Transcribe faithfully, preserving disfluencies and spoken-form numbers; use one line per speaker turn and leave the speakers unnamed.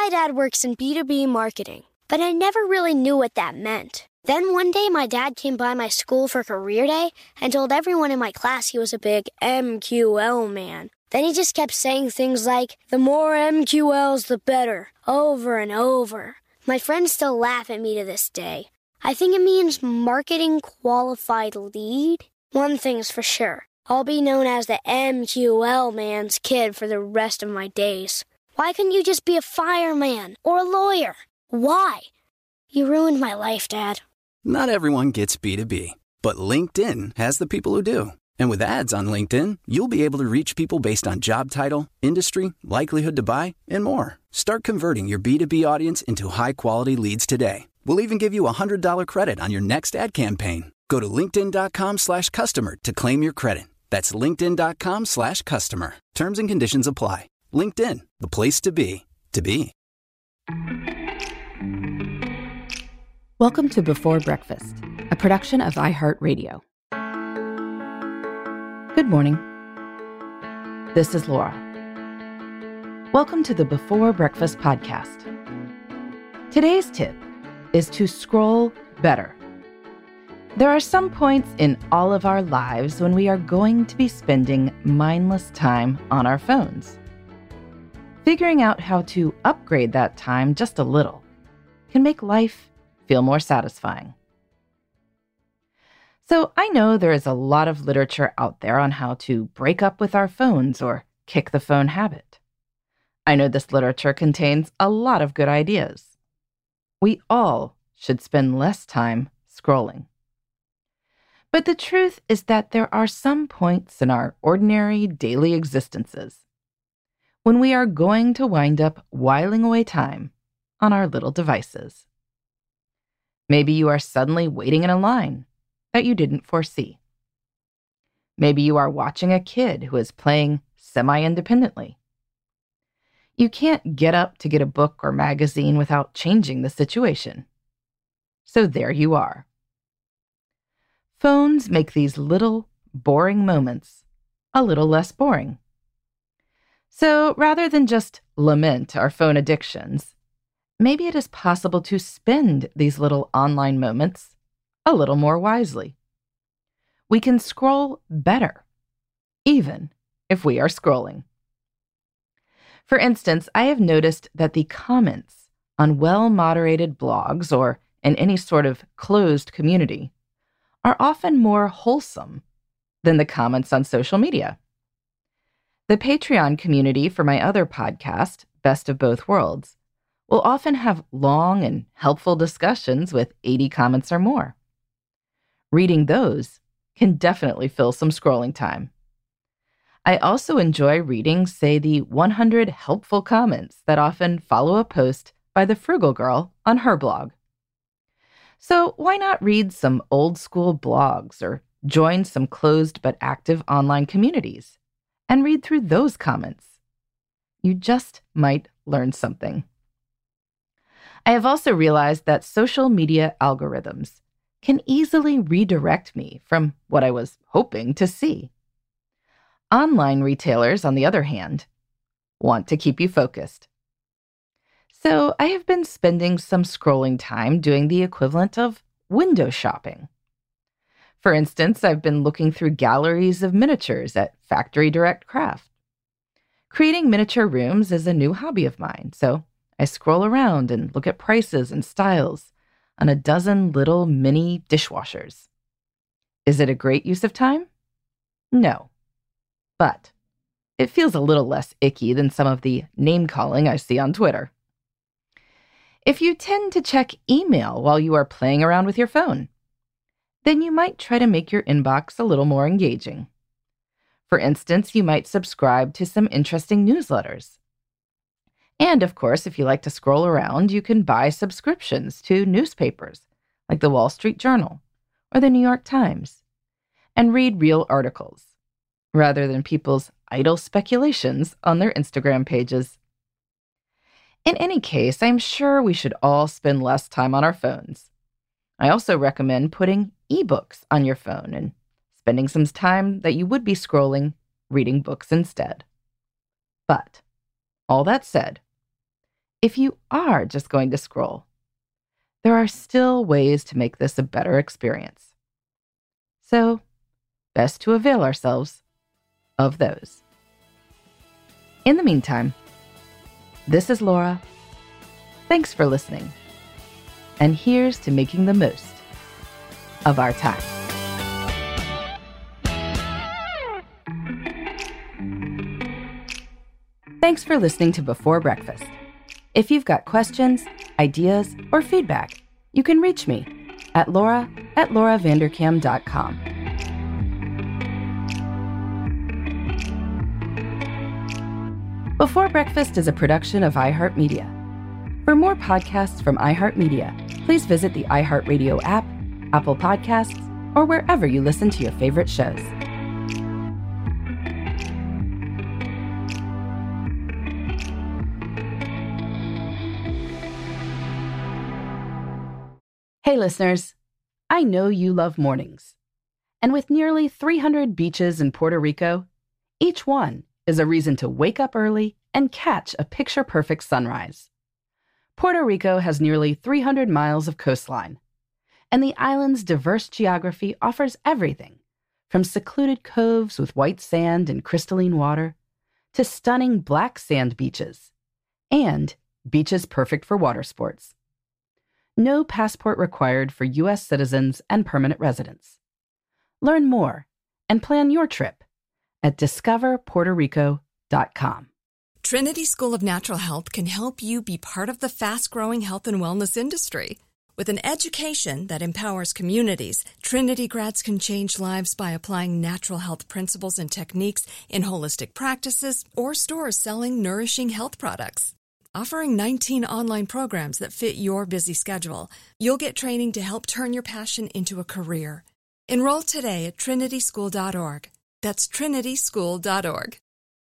My dad works in B two B marketing, but I never really knew what that meant. Then one day my dad came by my school for career day and told everyone in my class he was a big M Q L man. Then he just kept saying things like, the more M Q Ls, the better, over and over. My friends still laugh at me to this day. I think it means marketing qualified lead. One thing's for sure. I'll be known as the M Q L man's kid for the rest of my days. Why couldn't you just be a fireman or a lawyer? Why? You ruined my life, Dad.
Not everyone gets B two B, but LinkedIn has the people who do. And with ads on LinkedIn, you'll be able to reach people based on job title, industry, likelihood to buy, and more. Start converting your B two B audience into high-quality leads today. We'll even give you a one hundred dollars credit on your next ad campaign. Go to linkedin.com slash customer to claim your credit. That's linkedin.com slash customer. Terms and conditions apply. LinkedIn, the place to be, to be.
Welcome to Before Breakfast, a production of iHeartRadio. Good morning. This is Laura. Welcome to the Before Breakfast podcast. Today's tip is to scroll better. There are some points in all of our lives when we are going to be spending mindless time on our phones. Figuring out how to upgrade that time just a little can make life feel more satisfying. So I know there is a lot of literature out there on how to break up with our phones or kick the phone habit. I know this literature contains a lot of good ideas. We all should spend less time scrolling. But the truth is that there are some points in our ordinary daily existences when we are going to wind up whiling away time on our little devices. Maybe you are suddenly waiting in a line that you didn't foresee. Maybe you are watching a kid who is playing semi-independently. You can't get up to get a book or magazine without changing the situation. So there you are. Phones make these little, boring moments a little less boring. So rather than just lament our phone addictions, maybe it is possible to spend these little online moments a little more wisely. We can scroll better, even if we are scrolling. For instance, I have noticed that the comments on well-moderated blogs or in any sort of closed community are often more wholesome than the comments on social media. The Patreon community for my other podcast, Best of Both Worlds, will often have long and helpful discussions with eighty comments or more. Reading those can definitely fill some scrolling time. I also enjoy reading, say, the one hundred helpful comments that often follow a post by the Frugal Girl on her blog. So why not read some old school blogs or join some closed but active online communities and read through those comments? You just might learn something. I have also realized that social media algorithms can easily redirect me from what I was hoping to see. Online retailers, on the other hand, want to keep you focused. So I have been spending some scrolling time doing the equivalent of window shopping. For instance, I've been looking through galleries of miniatures at Factory Direct Craft. Creating miniature rooms is a new hobby of mine, so I scroll around and look at prices and styles on a dozen little mini dishwashers. Is it a great use of time? No. But it feels a little less icky than some of the name-calling I see on Twitter. If you tend to check email while you are playing around with your phone, then you might try to make your inbox a little more engaging. For instance, you might subscribe to some interesting newsletters. And of course, if you like to scroll around, you can buy subscriptions to newspapers like the Wall Street Journal or the New York Times and read real articles rather than people's idle speculations on their Instagram pages. In any case, I'm sure we should all spend less time on our phones. I also recommend putting ebooks on your phone and spending some time that you would be scrolling reading books instead. But all that said, if you are just going to scroll, there are still ways to make this a better experience. So, best to avail ourselves of those. In the meantime, this is Laura. Thanks for listening. And here's to making the most of our time. Thanks for listening to Before Breakfast. If you've got questions, ideas, or feedback, you can reach me at laura at laura vanderkam dot com. Before Breakfast is a production of iHeartMedia. For more podcasts from iHeartMedia, please visit the iHeartRadio app, Apple Podcasts, or wherever you listen to your favorite shows. Hey listeners, I know you love mornings. And with nearly three hundred beaches in Puerto Rico, each one is a reason to wake up early and catch a picture-perfect sunrise. Puerto Rico has nearly three hundred miles of coastline, and the island's diverse geography offers everything from secluded coves with white sand and crystalline water to stunning black sand beaches and beaches perfect for water sports. No passport required for U S citizens and permanent residents. Learn more and plan your trip at discover puerto rico dot com.
Trinity School of Natural Health can help you be part of the fast-growing health and wellness industry. With an education that empowers communities, Trinity grads can change lives by applying natural health principles and techniques in holistic practices or stores selling nourishing health products. Offering nineteen online programs that fit your busy schedule, you'll get training to help turn your passion into a career. Enroll today at trinity school dot org. That's trinity school dot org.